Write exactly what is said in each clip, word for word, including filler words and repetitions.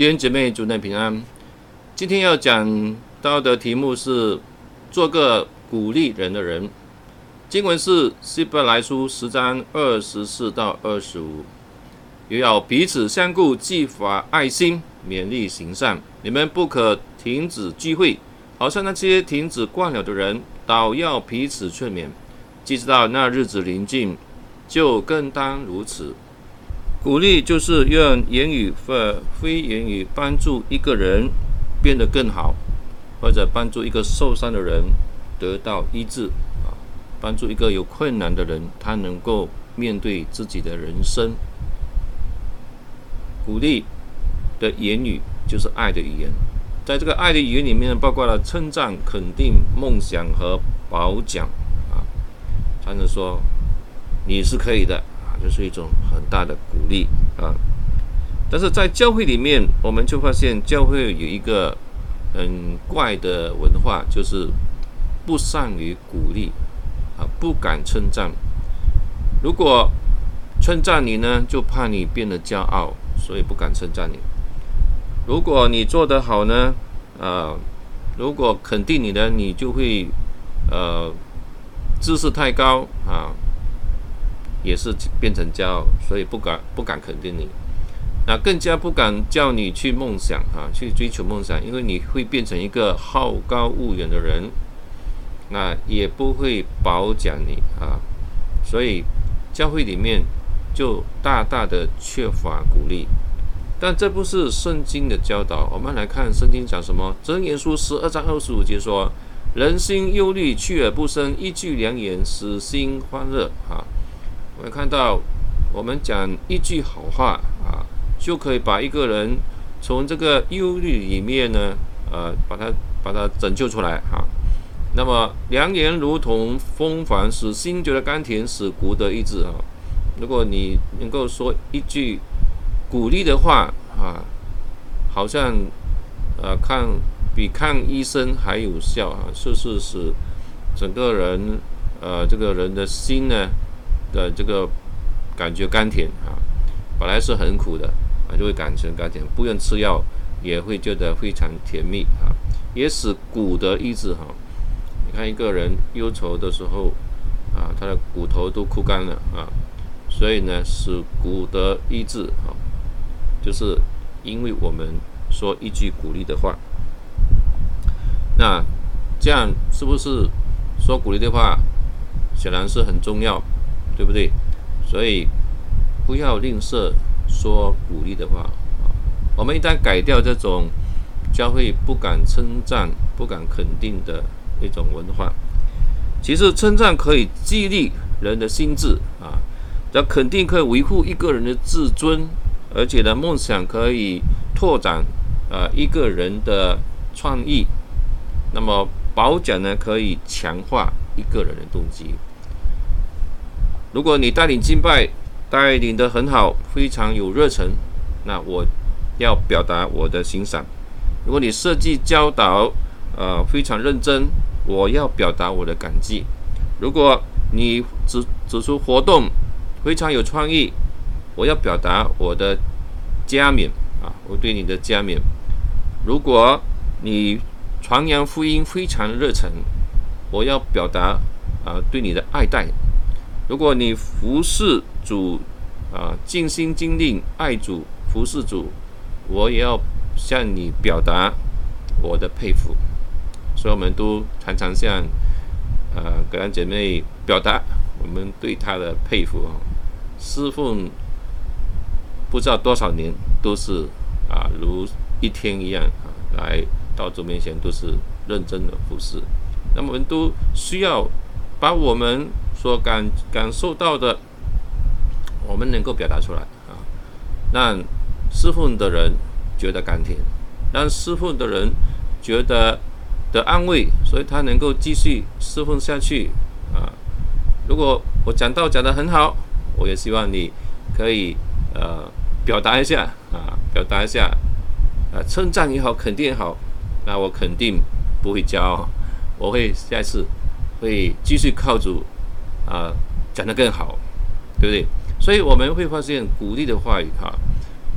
弟兄姐妹，主内平安。今天要讲到的题目是做个鼓励人的人。经文是希伯来书十章二十四到二十五，又要彼此相顾，激发爱心，勉励行善。你们不可停止聚会，好像那些停止惯了的人，倒要彼此劝勉。既知道那日子临近，就更当如此。鼓励就是用言语或非言语帮助一个人变得更好，或者帮助一个受伤的人得到医治，帮助一个有困难的人他能够面对自己的人生。鼓励的言语就是爱的语言，在这个爱的语言里面包括了称赞、肯定、梦想和褒奖啊，才能说你是可以的，就是一种很大的鼓励啊。但是在教会里面，我们就发现教会有一个很怪的文化，就是不善于鼓励啊，不敢称赞。如果称赞你呢，就怕你变得骄傲，所以不敢称赞你。如果你做得好呢，呃，如果肯定你呢，你就会呃知识太高啊。也是变成骄傲，所以不敢不敢肯定你，那更加不敢叫你去梦想啊，去追求梦想，因为你会变成一个好高骛远的人，那也不会褒奖你啊，所以教会里面就大大的缺乏鼓励。但这不是圣经的教导，我们来看圣经讲什么。箴言书十二章二十五节说：人心忧虑，去而不生，一句良言，使心欢乐啊。我们看到，我们讲一句好话啊，就可以把一个人从这个忧虑里面呢，呃，把他把他拯救出来哈。那么良言如同风帆，使心觉得甘甜，使骨得医治啊。如果你能够说一句鼓励的话啊，好像呃看比看医生还有效啊，就是使整个人呃这个人的心呢。的这个感觉甘甜啊，本来是很苦的啊，就会感成甘甜，不用吃药也会觉得非常甜蜜啊，也使骨得医治哈。你看一个人忧愁的时候啊，他的骨头都枯干了啊，所以呢，使骨得医治啊，就是因为我们说一句鼓励的话，那这样是不是说鼓励的话，显然是很重要。对不对？所以不要吝啬说鼓励的话啊！我们一旦改掉这种教会不敢称赞、不敢肯定的一种文化，其实称赞可以激励人的心智啊，这肯定可以维护一个人的自尊，而且呢，梦想可以拓展啊一个人的创意。那么褒奖呢，可以强化一个人的动机。如果你带领敬拜带领得很好，非常有热忱，那我要表达我的欣赏。如果你设计教导呃非常认真，我要表达我的感激。如果你指指出活动非常有创意，我要表达我的嘉勉啊，我对你的嘉勉。如果你传扬福音非常热忱，我要表达啊对你的爱戴。如果你服侍主啊，尽心尽力爱主服侍主，我也要向你表达我的佩服。所以我们都常常向呃各位姐妹表达我们对她的佩服啊。侍奉不知道多少年，都是啊如一天一样啊，来到主面前都是认真的服侍。那么我们都需要把我们所感感受到的，我们能够表达出来啊，让侍奉的人觉得甘甜，让侍奉的人觉得的安慰，所以他能够继续侍奉下去啊。如果我讲道讲得很好，我也希望你可以呃表达一下啊，表达一下啊，称赞也好，肯定也好，那我肯定不会骄傲，我会下一次会继续靠主啊讲得更好，对不对？所以我们会发现鼓励的话语哈，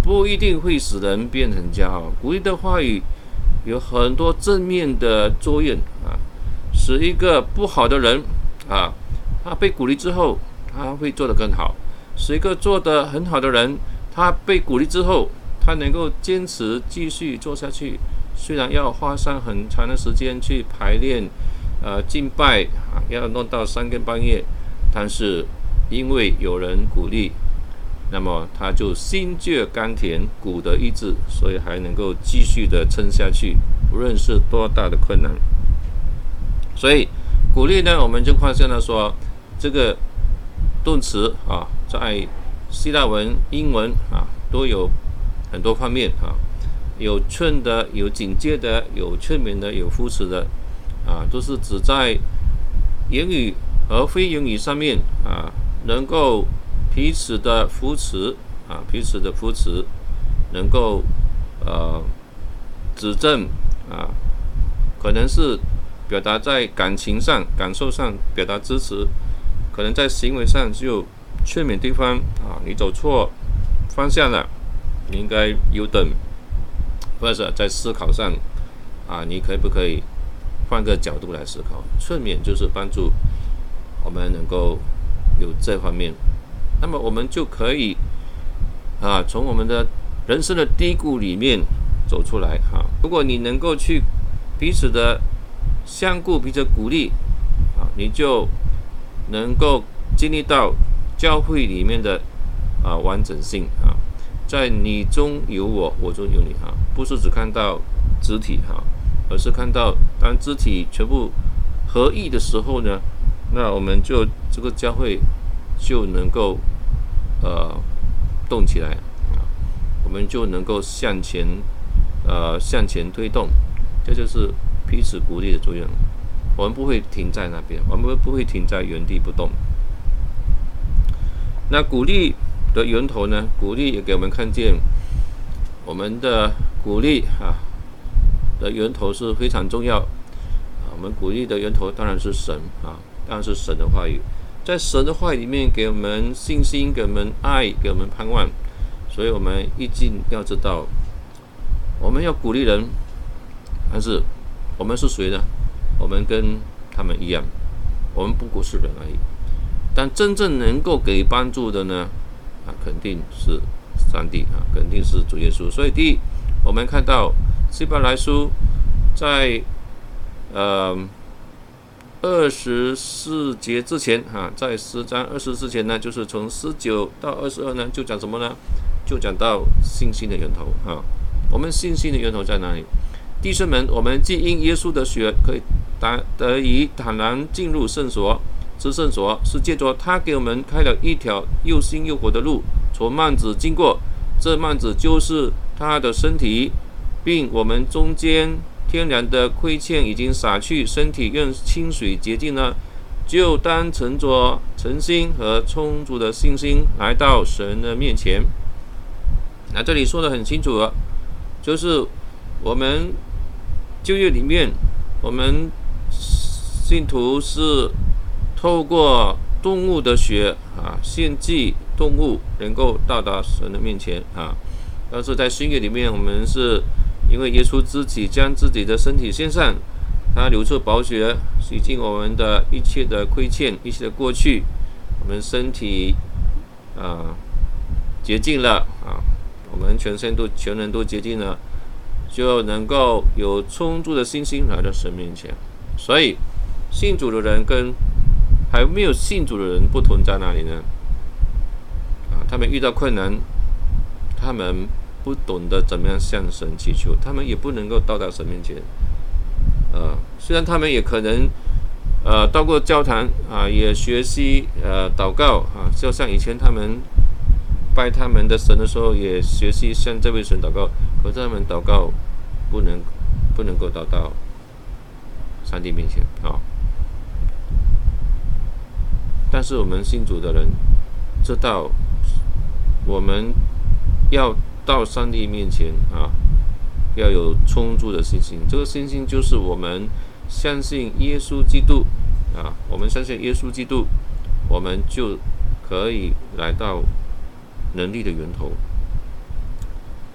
不一定会使人变成骄傲。鼓励的话语有很多正面的作用啊，使一个不好的人啊，他被鼓励之后，他会做得更好；使一个做得很好的人，他被鼓励之后，他能够坚持继续做下去。虽然要花上很长的时间去排练，呃，敬拜啊，要弄到三更半夜，但是因为有人鼓励，那么他就心倔甘甜，骨得意志，所以还能够继续的撑下去，无论是多大的困难。所以鼓励呢，我们就发现了说，这个动词啊，在希腊文、英文啊都有很多方面啊。有劝的，有警戒的，有劝勉的，有扶持的，啊，都是指在言语和非言语上面啊，能够彼此的扶持啊，彼此的扶持，能够呃指正啊，可能是表达在感情上、感受上表达支持，可能在行为上就劝勉对方啊，你走错方向了，你应该有等。或者在思考上啊，你可不可以换个角度来思考？劝勉就是帮助我们能够有这方面，那么我们就可以啊，从我们的人生的低谷里面走出来啊。如果你能够去彼此的相顾、彼此鼓励啊，你就能够经历到教会里面的啊完整性啊。在你中有我，我中有你哈，不是只看到肢体哈，而是看到当肢体全部合一的时候呢，那我们就这个教会就能够呃动起来啊，我们就能够向前呃向前推动，这就是彼此鼓励的作用。我们不会停在那边，我们不会停在原地不动。那鼓励的源头呢？鼓励也给我们看见，我们的鼓励啊的源头是非常重要啊。我们鼓励的源头当然是神啊，当然是神的话语。在神的话语里面，给我们信心，给我们爱，给我们盼望。所以我们一定要知道，我们要鼓励人，但是我们是谁呢？我们跟他们一样，我们不过是人而已。但真正能够给帮助的呢？啊，肯定是上帝啊，肯定是主耶稣。所以第一，我们看到希伯来书在呃二十四节之前啊，在十章二十四节呢，就是从十九到二十二呢，就讲什么呢？就讲到信心的源头啊。我们信心的源头在哪里？弟兄们，我们既因耶稣的血可以得以坦然进入圣所。至圣所是借着他给我们开了一条又新又活的路，从幔子经过，这幔子就是他的身体，并我们中间天然的亏欠已经洒去，身体用清水洁净了，就当乘着诚心和充足的信心来到神的面前。那这里说得很清楚了，就是我们旧约里面，我们信徒是透过动物的血啊，献祭动物能够到达神的面前啊。但是在新约里面，我们是因为耶稣自己将自己的身体献上，他流出宝血，洗净我们的一切的亏欠，一切的过去，我们身体啊洁净了啊，我们全身都全人都洁净了，就能够有充足的信心来到神面前。所以信主的人跟还没有信主的人不同在哪里呢？啊，他们遇到困难，他们不懂得怎么样向神祈求，他们也不能够到达神面前。呃，虽然他们也可能呃到过教堂啊，也学习呃祷告啊，就像以前他们拜他们的神的时候，也学习向这位神祷告，可是他们祷告不能不能够达到上帝面前啊。但是我们信主的人知道，我们要到上帝面前啊，要有充足的信心。这个信心就是我们相信耶稣基督啊，我们相信耶稣基督，我们就可以来到能力的源头。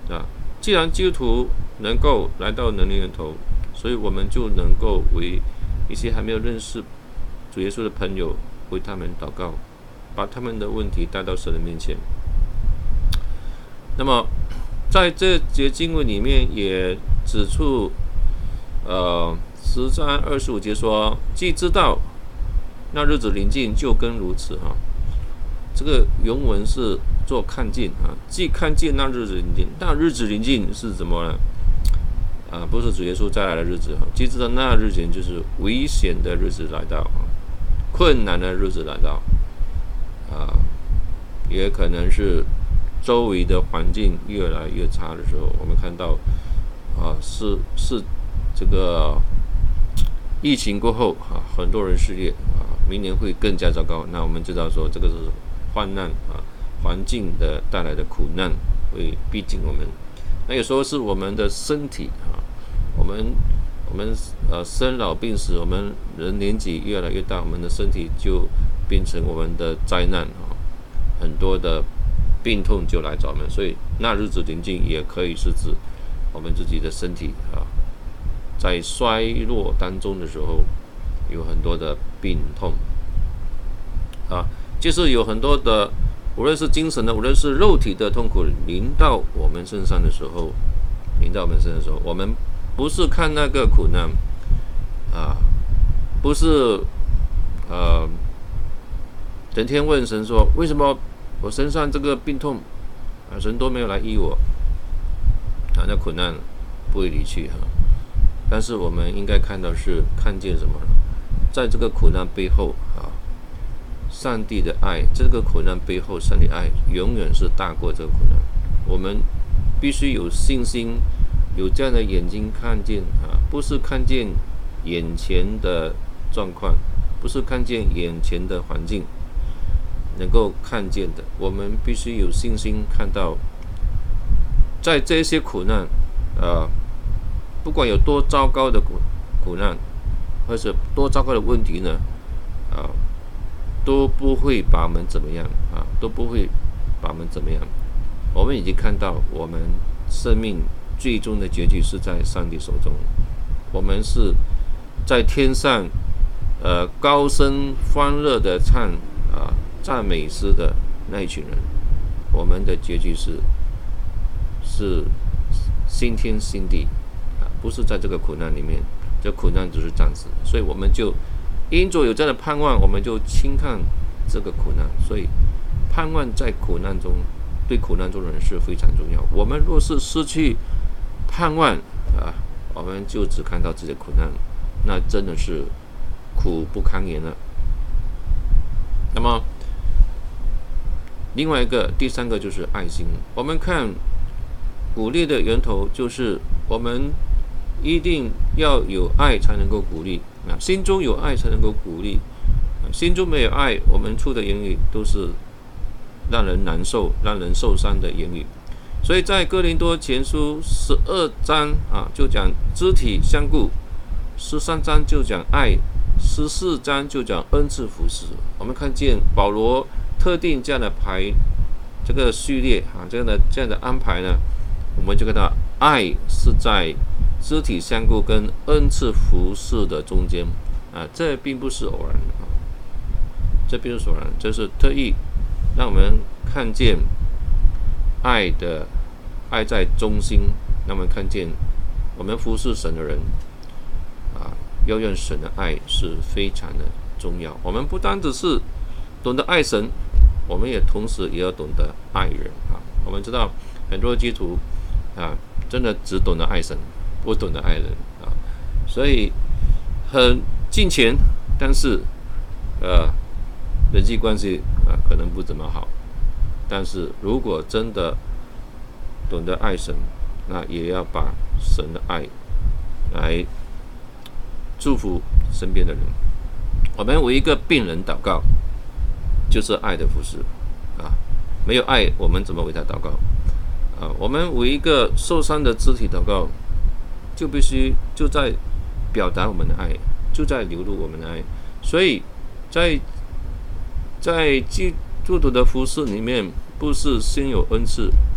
啊。既然基督徒能够来到能力源头，所以我们就能够为一些还没有认识主耶稣的朋友，为他们祷告，把他们的问题带到神的面前。那么在这节经文里面也指出，呃，十章二十五节说，既知道那日子临近，就更如此哈。这个原文是做看见啊，既看见那日子临近，那日子临近是怎么呢？啊，不是主耶稣再来的日子哈，既知道那日子就是危险的日子来到啊，困难的日子来到啊，也可能是周围的环境越来越差的时候，我们看到啊，是是这个疫情过后啊，很多人失业啊，明年会更加糟糕。那我们知道说，这个是患难啊，环境的带来的苦难会逼近我们。那有时候是我们的身体啊，我们我们呃生老病死，我们人年纪越来越大，我们的身体就变成我们的灾难啊，很多的病痛就来找我们。所以那日子临近也可以是指我们自己的身体啊，在衰弱当中的时候，有很多的病痛啊，就是有很多的，无论是精神的，无论是肉体的痛苦临到我们身上的时候，临到我们身上的时候，我们不是看那个苦难啊，不是呃，整天问神说，为什么我身上这个病痛啊，神都没有来医我啊，那苦难不会离去哈。但是我们应该看到是看见什么呢？在这个苦难背后啊，上帝的爱，这个苦难背后，上帝的爱永远是大过这个苦难。我们必须有信心，有这样的眼睛看见啊，不是看见眼前的状况，不是看见眼前的环境能够看见的。我们必须有信心看到，在这些苦难啊，不管有多糟糕的苦苦难，或者多糟糕的问题呢，啊，都不会把我们怎么样啊，都不会把我们怎么样。我们已经看到，我们生命最终的结局是在上帝手中。我们是在天上，呃，高声欢乐的唱啊赞美诗的那一群人。我们的结局是是新天新地。不是在这个苦难里面，这苦难只是暂时，所以我们就因着有这样的盼望，我们就轻看这个苦难。所以盼望在苦难中，对苦难中的人是非常重要。我们若是失去盼望啊，我们就只看到自己的苦难，那真的是苦不堪言了。那么另外一个第三个就是爱心。我们看鼓励的源头就是我们一定要有爱才能够鼓励啊，心中有爱才能够鼓励啊，心中没有爱，我们出的言语都是让人难受、让人受伤的言语。所以在哥林多前书十二章啊，就讲肢体相顾；十三章就讲爱；十四章就讲恩赐服事。我们看见保罗特定这样的排这个序列啊，这样的这样的安排呢，我们就看到爱是在肢体相顾跟恩赐服事的中间啊，这并不是偶然啊，这并不是偶然，这是特意让我们看见爱的爱在中心，让我们看见我们服侍神的人啊，要认神的爱是非常的重要。我们不单只是懂得爱神，我们也同时也要懂得爱人啊。我们知道很多基督徒啊，真的只懂得爱神，不懂得爱人啊，所以很敬虔，但是呃人际关系啊可能不怎么好。但是如果真的懂得爱神，那也要把神的爱来祝福身边的人。我们为一个病人祷告，就是爱的服事啊，没有爱，我们怎么为他祷告啊？我们为一个受伤的肢体祷告，就必须就在表达我们的爱，就在流露我们的爱。所以在在基督徒的服事里面，不是先有恩赐，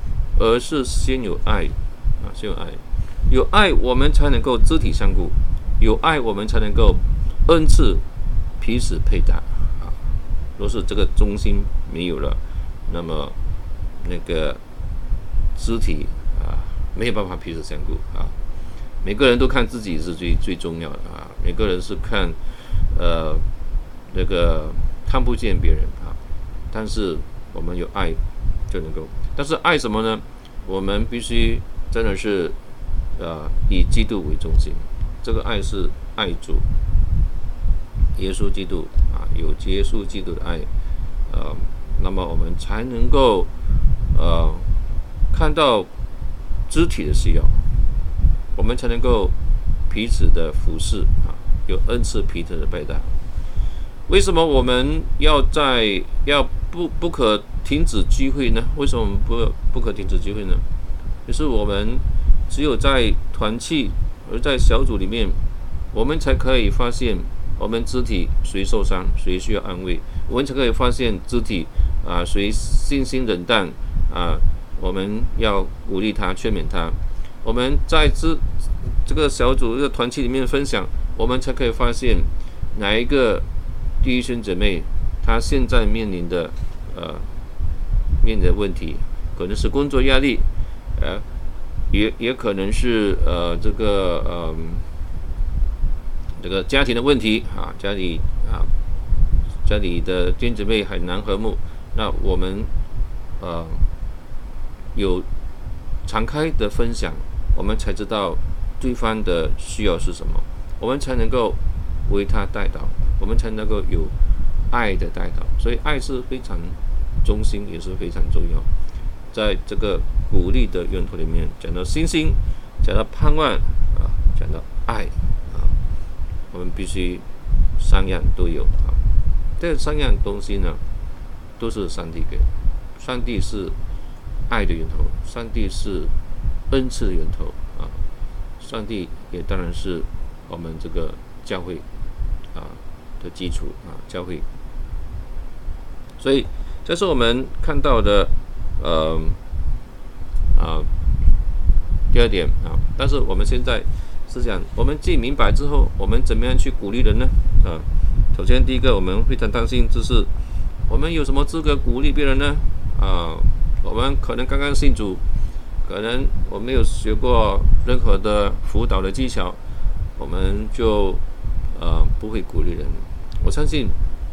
而是先有爱啊，先有爱，有爱我们才能够肢体相顾，有爱我们才能够恩赐彼此配搭啊。若是这个中心没有了，那么那个肢体啊没有办法彼此相顾啊。每个人都看自己是最最重要的啊，每个人是看呃那个看不见别人啊，但是我们有爱就能够，但是爱什么呢？我们必须真的是呃以基督为中心，这个爱是爱主耶稣基督啊，有耶稣基督的爱，呃，那么我们才能够呃看到肢体的需要，我们才能够彼此的服侍啊，有恩赐彼此的配搭。为什么我们要在要不不可停止聚会呢？为什么我们不不可停止聚会呢？就是我们只有在团契而在小组里面，我们才可以发现我们肢体谁受伤，谁需要安慰，我们才可以发现肢体啊谁信心冷淡啊，我们要鼓励他，劝勉他。我们在这这个小组这个团契里面分享，我们才可以发现哪一个弟兄姊妹他现在面临的呃面临的问题，可能是工作压力，呃，也也可能是呃这个呃这个家庭的问题啊，家里啊家里的弟兄姊妹很难和睦，那我们呃有敞开的分享，我们才知道对方的需要是什么，我们才能够为他带祷，我们才能够有爱的带祷。所以爱是非常中心，也是非常重要。在这个鼓励的源头里面，讲到信心，讲到盼望啊，讲到爱啊，我们必须三样都有啊。这三样东西呢，都是上帝给，上帝是爱的源头，上帝是恩赐的源头啊，上帝也当然是我们这个教会啊的基础啊，教会。所以这是我们看到的呃啊第二点啊。但是我们现在是讲，我们既明白之后，我们怎么样去鼓励人呢？啊，首先第一个，我们非常担心，就是我们有什么资格鼓励别人呢？啊，我们可能刚刚信主，可能我没有学过任何的辅导的技巧，我们就呃不会鼓励人。我相信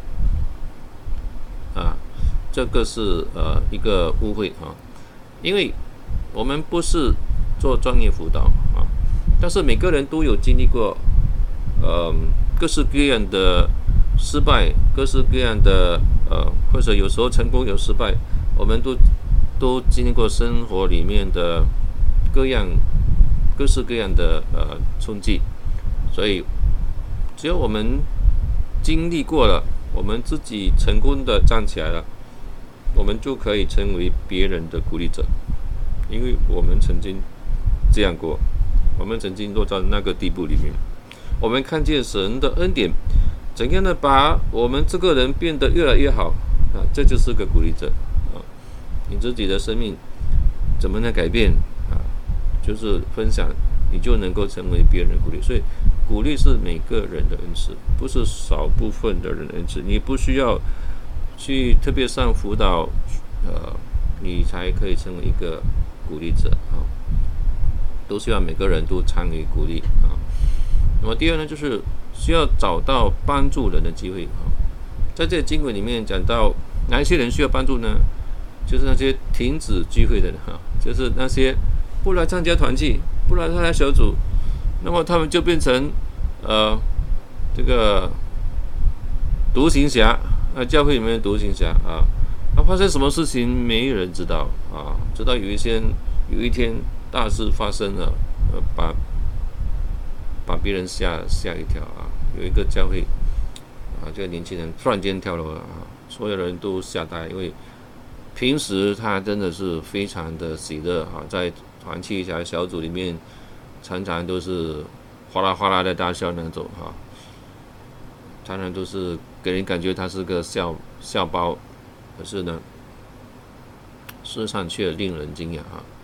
啊，这个是呃一个误会啊，因为我们不是做专业辅导啊，但是每个人都有经历过呃各式各样的失败，各式各样的呃或者有时候成功有失败，我们都都经历过生活里面的各样各式各样的呃冲击，所以只要我们经历过了，我们自己成功的站起来了，我们就可以成为别人的鼓励者，因为我们曾经这样过，我们曾经落到那个地步里面，我们看见神的恩典怎样的把我们这个人变得越来越好啊，这就是个鼓励者啊。你自己的生命怎么能改变啊？就是分享，你就能够成为别人的鼓励。所以鼓励是每个人的恩赐，不是少部分的人的恩赐。你不需要去特别上辅导，呃，你才可以成为一个鼓励者啊。都希望每个人都参与鼓励啊。那么第二呢，就是需要找到帮助人的机会啊。在这个经文里面讲到哪一些人需要帮助呢？就是那些停止聚会的人哈，就是那些不来参加团契、不来参加小组，那么他们就变成呃这个独行侠啊，教会里面的独行侠啊。啊，发生什么事情没有人知道啊，直到有一天有一天大事发生了，呃，把把别人吓吓一跳啊。有一个教会啊，这个年轻人突然间跳楼了啊，所有人都吓呆，因为平时他真的是非常的喜乐啊，在团契小小组里面，常常都是哗啦哗啦的大笑那种哈，常常都是给人感觉他是个笑笑包，可是呢，事实上却令人惊讶啊。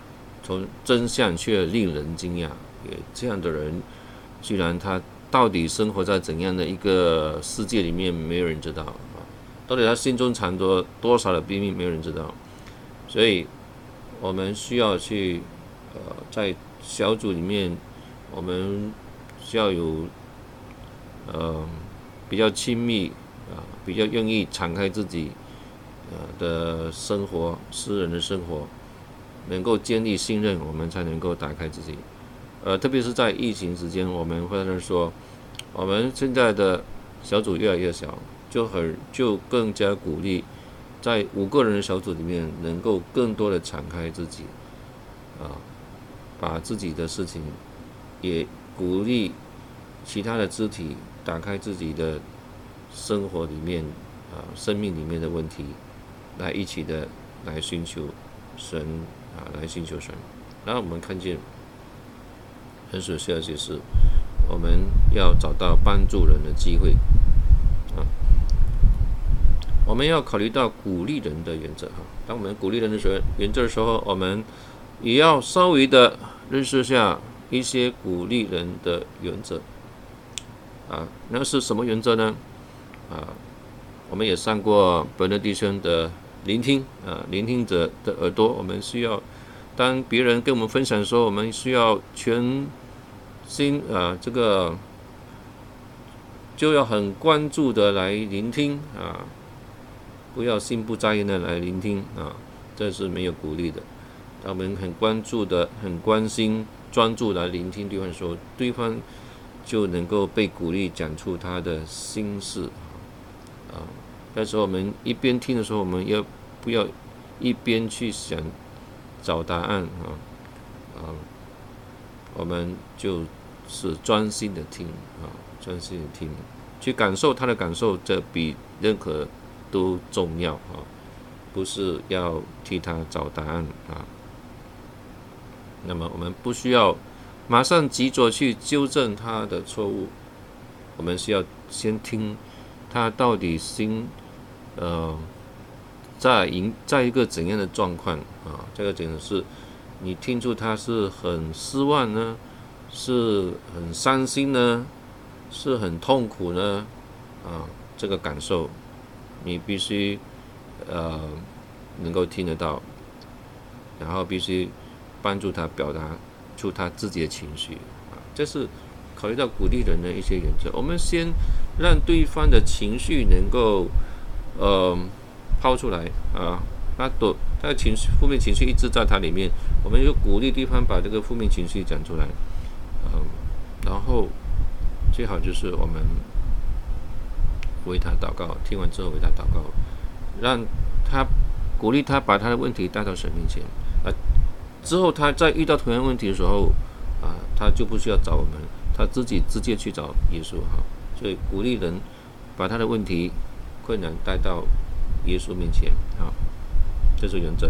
从真相却令人惊讶。也这样的人，居然他到底生活在怎样的一个世界里面，没有人知道啊！到底他心中藏着多少的秘密，没有人知道。所以，我们需要去呃，在小组里面，我们需要有呃比较亲密啊、呃，比较愿意敞开自己呃的生活，私人的生活，能够建立信任，我们才能够打开自己。呃，特别是在疫情时间，我们或者说我们现在的小组越来越小，就很就更加鼓励在五个人的小组里面，能够更多的敞开自己，啊、呃，把自己的事情，也鼓励其他的肢体打开自己的生活里面啊、呃，生命里面的问题，来一起的来寻求神啊，来寻求神。然后我们看见。很首先就是我们要找到帮助人的机会啊，我们要考虑到鼓励人的原则哈。当我们鼓励人的时候，原则的时候，我们也要稍微的认识下一些鼓励人的原则啊。那是什么原则呢？啊，我们也上过本德弟兄的聆听啊，聆听者的耳朵，我们需要。当别人跟我们分享的时候，我们需要全心啊，这个就要很关注的来聆听啊，不要心不在焉的来聆听啊，这是没有鼓励的。当我们很关注的、很关心、专注来聆听对方的时候，对方就能够被鼓励讲出他的心事啊。但是我们一边听的时候，我们要不要一边去想？找答案啊，啊，我们就是专心的听啊，专心的听，去感受他的感受，这比任何都重要啊，不是要替他找答案啊。那么我们不需要马上急着去纠正他的错误，我们需要先听他到底心呃。在一在一个怎样的状况啊？这个讲的是，你听出他是很失望呢，是很伤心呢，是很痛苦呢？啊，这个感受，你必须呃能够听得到，然后必须帮助他表达出他自己的情绪啊。这是考虑到鼓励人的一些原则。我们先让对方的情绪能够呃。抛出来啊，他的他的情绪负面情绪一直在他里面，我们就鼓励对方把这个负面情绪讲出来，嗯，然后最好就是我们为他祷告，听完之后为他祷告，让他鼓励他把他的问题带到神面前啊，之后他在遇到同样问题的时候啊，他就不需要找我们，他自己直接去找耶稣哈，所以鼓励人把他的问题困难带到耶稣面前啊，这是原则。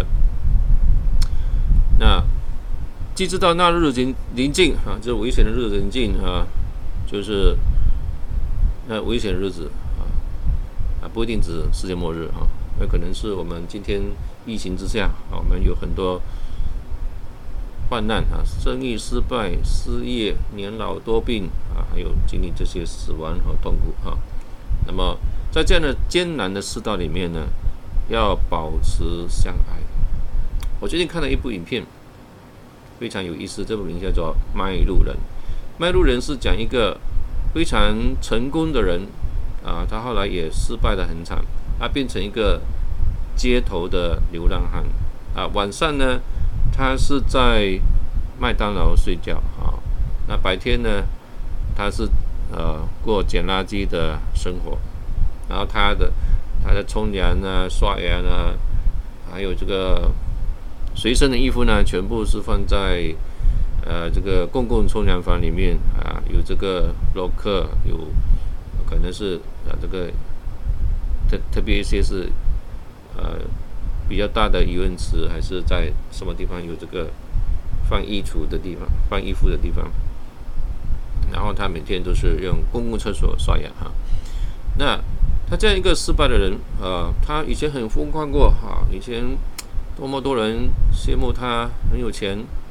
那既知道那日子临近啊，这危险的日子临近啊，就是那危险的日子啊啊，不一定指世界末日啊，那可能是我们今天疫情之下啊，我们有很多患难啊，生意失败、失业、年老多病啊，还有经历这些死亡和痛苦啊，那么。在这样的艰难的世道里面呢，要保持相爱。我最近看了一部影片，非常有意思。这部影片叫做《卖路人》。卖路人是讲一个非常成功的人啊，他后来也失败得很惨，他变成一个街头的流浪汉啊。晚上呢，他是在麦当劳睡觉啊。那白天呢，他是呃过捡垃圾的生活。然后他的他的冲凉啊、刷牙啊，还有这个随身的衣服呢，全部是放在呃这个公共冲凉房里面啊，有这个洛克，有可能是啊这个特特别一些是呃比较大的游泳池，还是在什么地方有这个放衣橱的地方、放衣服的地方。然后他每天都是用公共厕所刷牙哈。那他这样一个失败的人，呃，他以前很风光过哈，以前多么多人羡慕他很有钱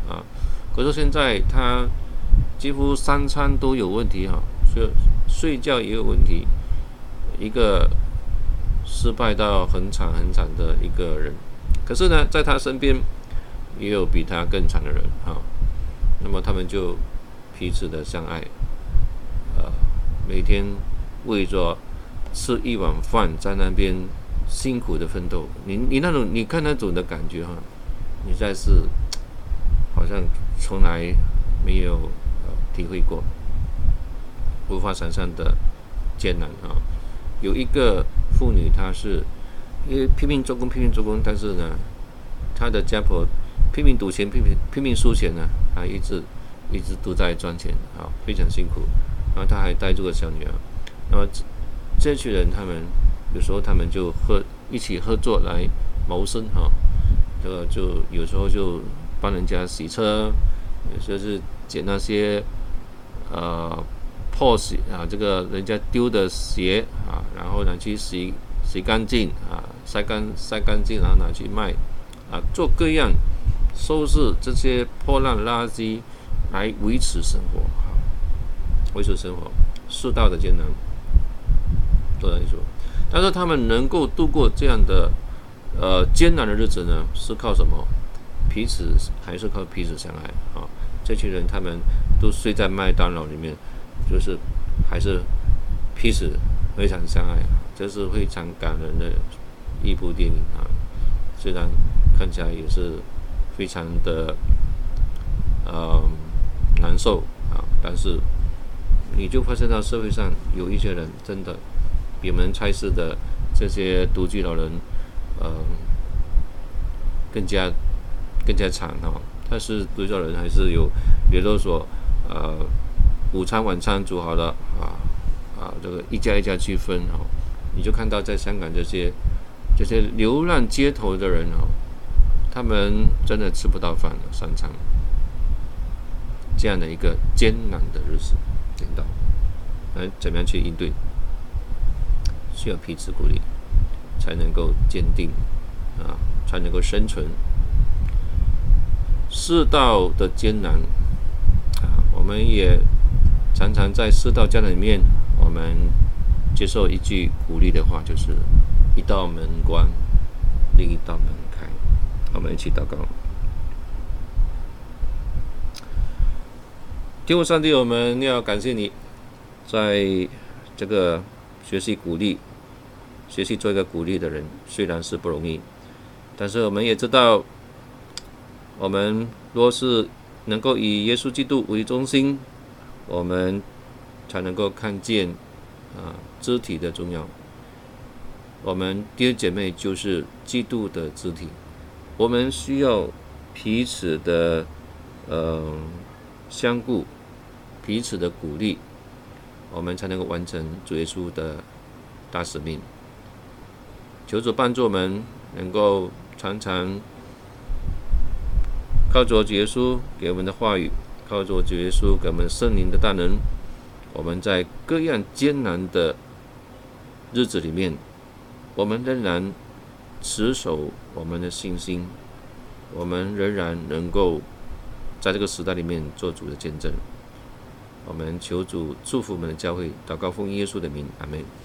啊。可是现在他几乎三餐都有问题哈，睡睡觉也有问题，一个失败到很惨很惨的一个人。可是呢，在他身边也有比他更惨的人哈。那么他们就彼此的相爱，呃，每天为着吃一碗饭在那边辛苦的奋斗。你你那种你看那种的感觉哈，你再是好像从来没有、呃、体会过，无法想象的艰难啊！有一个妇女，她是因为拼命做工，拼命做工，但是呢，她的家婆拼命赌钱，拼命拼命输钱呢，她一直一直都在赚钱啊，非常辛苦。然后她还带住个小女儿。那么这群人，他们有时候他们就合一起合作来谋生哈。这个就有时候就帮人家洗车，有时候是捡那些呃破鞋啊，这个人家丢的鞋啊，然后拿去洗洗干净啊，晒干晒干净，然后拿去卖啊，做各样收拾这些破烂垃圾来维持生活啊，维持生活，世道的艰难都在说，但是他们能够度过这样的呃艰难的日子呢，是靠什么？彼此还是靠彼此相爱啊！这群人他们都睡在麦当劳里面，就是还是彼此非常相爱，这是非常感人的一部电影啊！虽然看起来也是非常的呃难受啊，但是你就发现到社会上有一些人真的比我们差事的这些独居老人，呃，更加更加惨哈、哦。但是独居老人还是有联络所，呃，午餐晚餐煮好了啊啊，这个一家一家去分哦。你就看到在香港这些这些流浪街头的人哦，他们真的吃不到饭了，三餐这样的一个艰难的日子领导，来怎么样去应对？需要彼此鼓励，才能够坚定啊，才能够生存。世道的艰难啊，我们也常常在世道艰难里面，我们接受一句鼓励的话，就是一道门关，另一道门开。我们一起祷告。天父上帝，我们要感谢你，在这个学习鼓励，学习做一个鼓励的人，虽然是不容易，但是我们也知道，我们若是能够以耶稣基督为中心，我们才能够看见啊肢体的重要。我们弟兄姐妹就是基督的肢体，我们需要彼此的呃相顾，彼此的鼓励，我们才能够完成主耶稣的大使命。求主帮助我们能够常常靠着主耶稣给我们的话语，靠着主耶稣给我们圣灵的大能，我们在各样艰难的日子里面，我们仍然持守我们的信心，我们仍然能够在这个时代里面做主的见证。我们求主祝福我们的教会，祷告奉耶稣的名，阿们。